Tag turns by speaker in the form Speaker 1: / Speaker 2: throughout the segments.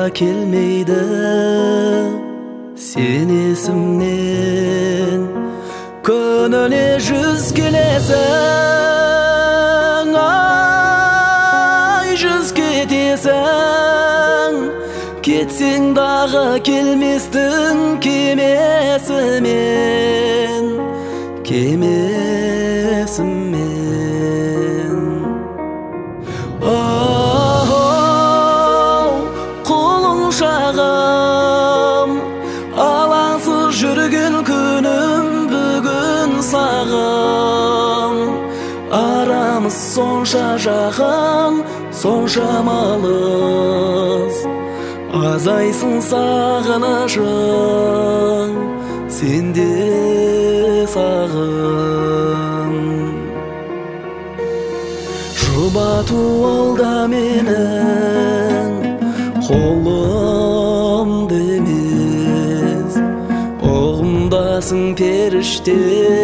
Speaker 1: келмейді сен есімнен күніне 100 келесің ай 100 кетесің кетсең дағы келместің кемесімен құлыншағым алаңсыз жүрген күнім бүгін сағым арамыз сонша жақын сонша малыз азайсын сағынышың сенде сағым жұбату алда менің қолымды емес оғымдасың періште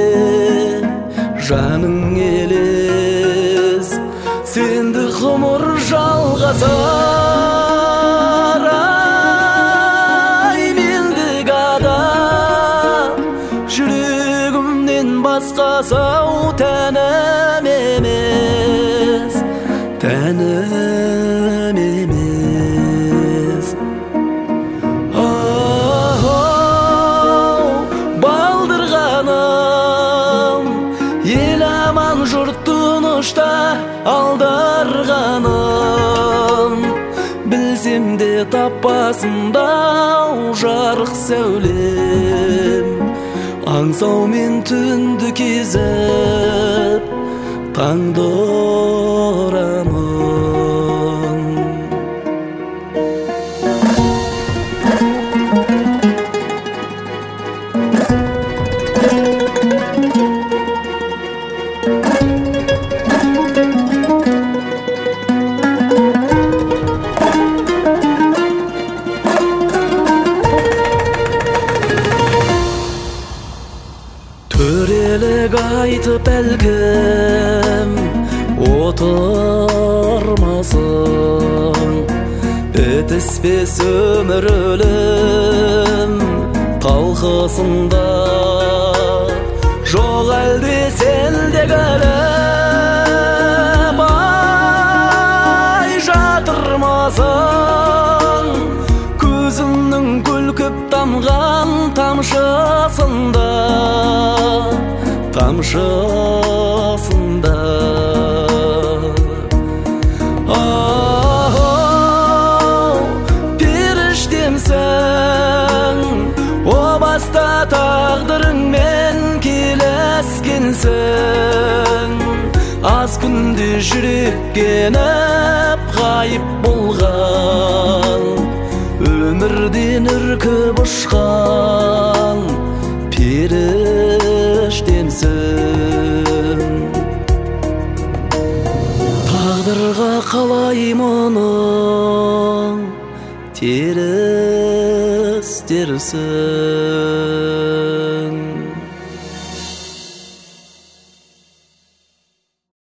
Speaker 1: жаның елес сенді ғұмыр жалғасар ай мендік ада жүрегімнен басқа сау тәнім емес балдырғаным ел аман жұрт тынышта алдарғаным білсем де таппасымдау жарық сәулем аңсаумен түнді кезіп таңды ұрамын төрелік айтып әлкім отырмасын бітіспес өмір өлім талқысында жоқ әлде сенде көліп ай жатырмасың көзімнің күлкіп тамған тамшысында періштемсің о баста тағдырыңмен келескенсің аз күнде жүректеніп ғайып болған өмірден үркіп ұшқан періштемсің тағдырға қалай мұның теріс дерсің